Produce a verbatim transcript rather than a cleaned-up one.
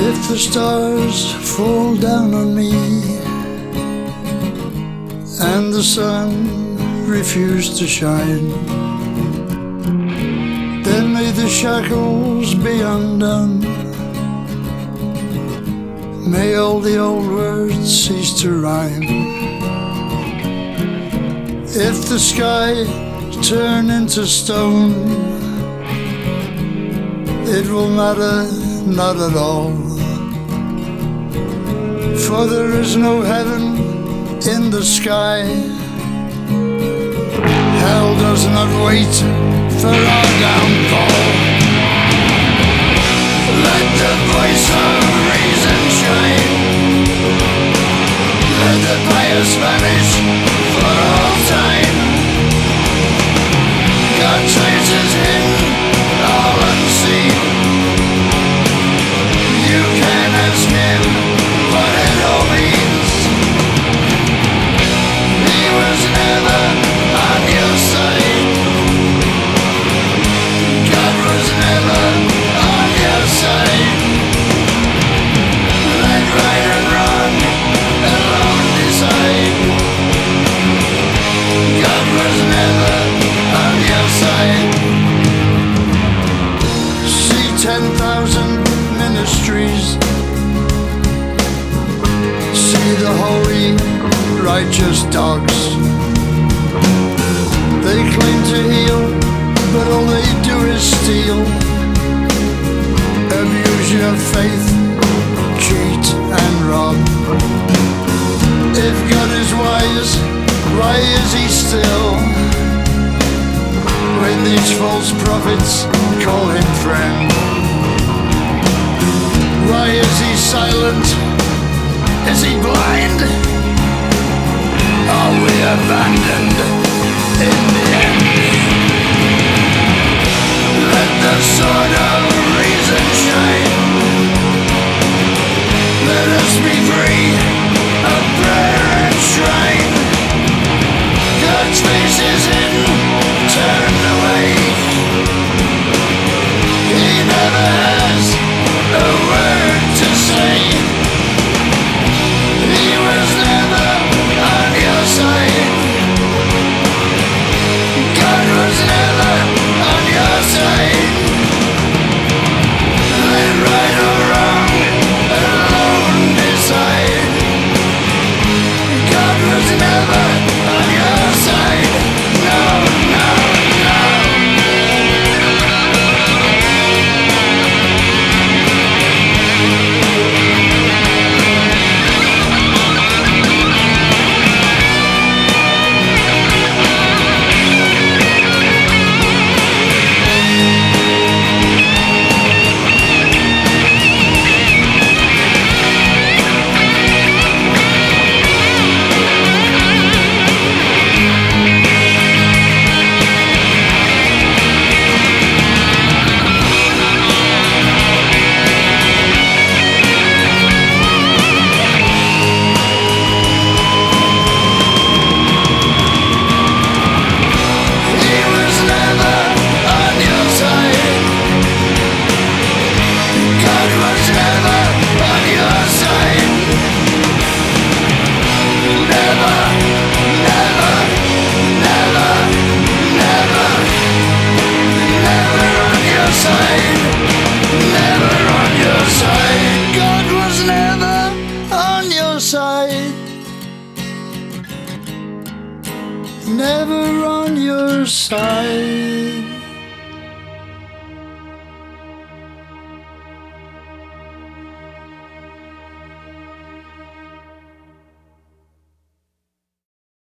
If the stars fall down on me and the sun refuse to shine, then may the shackles be undone. May all the old words cease to rhyme. If the sky turn into stone, it will matter not at all, for there is no heaven in the sky. Hell does not wait for our downfall. Let the voice of reason shine. Let the bias vanish for all time. God traces hidden, all unseen. You can ask him what it all means. He was never on your side. God was never on your side. Let right and wrong alone decide. God was never on your side. See ten thousand ministries, see the holy, righteous dogs. They claim to heal, but all they do is steal. Abuse your faith, cheat and rob. If God is wise, why is he still, when these false prophets call him friend? Why is he silent? Is he blind? Are we abandoned in the end? Let the sword of reason shine. Let us be free of prayer and shrine. God's face is hidden, turned away. He never has a word to say. He was never on your side. God was never on your side. Let right or wrong alone decide. God was never on your side. No, no, no. Never on your side.